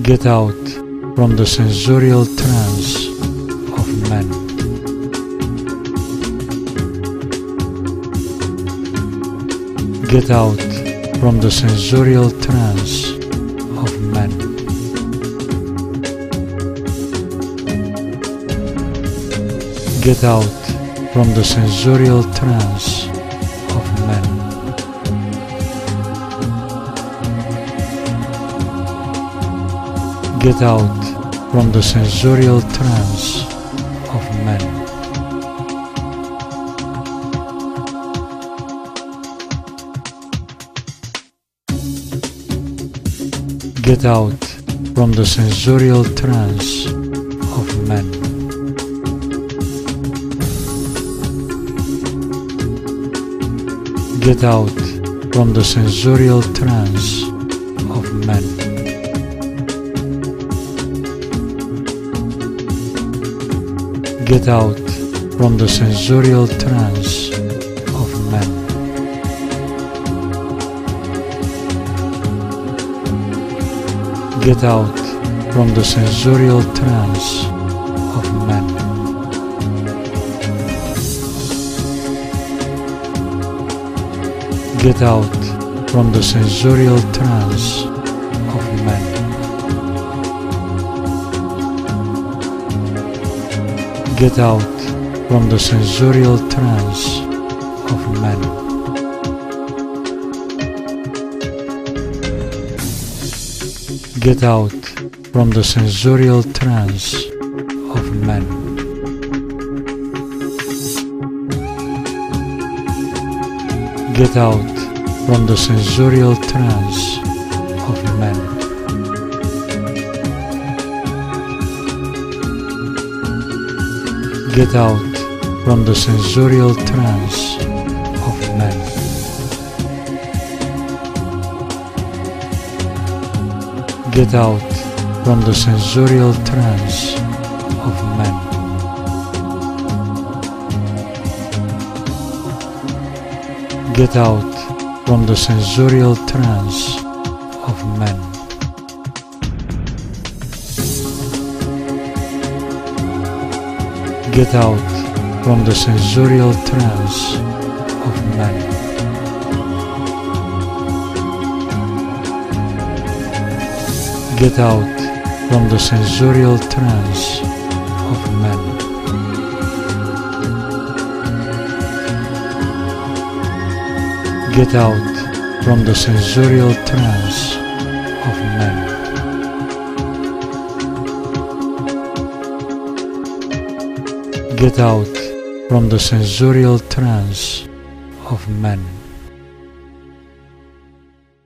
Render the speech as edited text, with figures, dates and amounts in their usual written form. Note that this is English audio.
Get out from the sensorial trance of men. Get out from the sensorial trance of men. Get out from the sensorial trance of men. Get out from the sensorial trance of men. Get out from the sensorial trance of men. Get out from the sensorial trance of men. Get out from the sensorial trance of men. Get out from the sensorial trance of men. Get out from the sensorial trance of men. Get out from the sensorial trance of men. Get out from the sensorial trance of men. Get out from the sensorial trance of men. Get out from the sensorial trance of men. Get out from the sensorial trance of men. Get out from the sensorial trance of men. Get out from the sensorial trance of men. Get out from the sensorial trance of men. Get out from the sensorial trance of men. Get out from the sensorial trance of men.